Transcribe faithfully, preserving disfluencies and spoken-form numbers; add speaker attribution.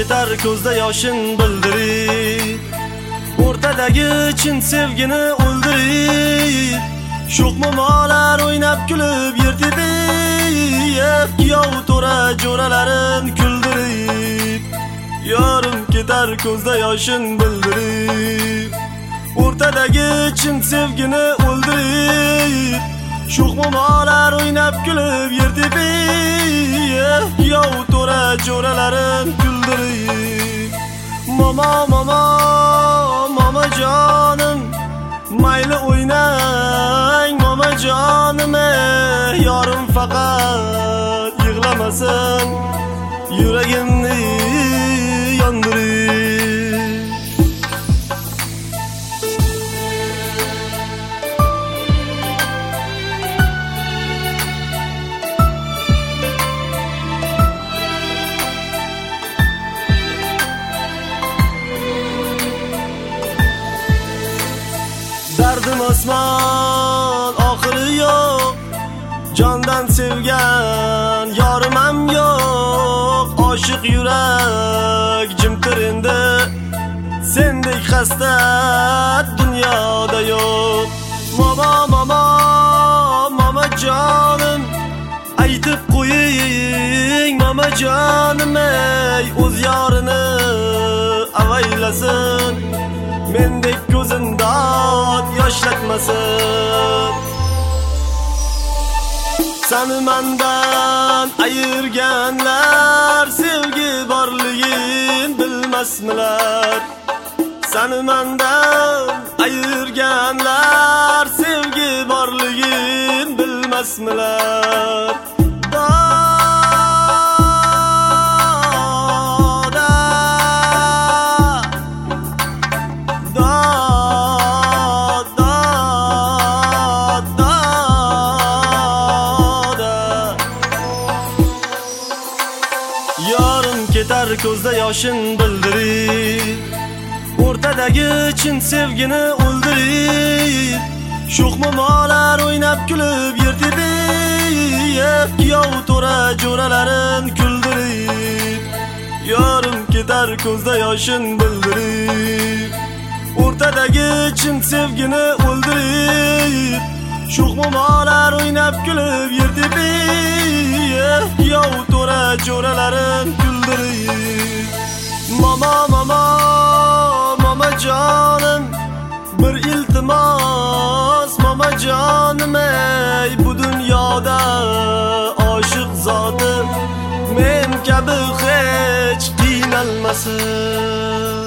Speaker 1: ketar ko'zda yoshin bildirib, o'rtadagi chin sevgini o'ldirib, sho'x momolar o'ynab kulib yer tepib, kuyov to'ra jo'ralarin kuldirib, yorim ketar ko'zda yoshin bildirib, o'rtadagi chin sevgini o'ldirib, sho'x momolar o'ynab kulib yer tepib, kuyov to'ra jo'ralarin kuldirib. Momo momo momo jonim, mayli o'ynang momo jonim, yorim faqat yig'lamasin, yuragimni yondirib. Dardim osmon oxiri yo'q, jondan sevgan yorim ham yo'q, oshiq yurak jimtir endi, sendek xasta dunyoda yo'q. Momo momo momo jonim, aytib qo'ying momo jonim, ey o'z yorini avaylasin, mendek ko'zindod yoshlatmasin. Seni mendan ayirganlar sevgi borligin bilmasmilar. Seni mendan ayirganlar sevgi borligin bilmasmilar. Yorim ketar ko'zda yoshin bildirib, o'rtadagi chin sevgini o'ldirib, sho'x momolar o'ynab kulib yer tepib, kuyov to'ra jo'ralarin kuldirib. Yorim ketar ko'zda yoshin bildirib, o'rtadagi chin sevgini o'ldirib, sho'x momolar o'ynab kulib yer tepib, kuyov to'ra jo'ralarin kuldirib. Momo momo momo jonim, bir iltimos momo jonim, ey bu dunyoda oshiq zotim men kabi hech qiynalmasin.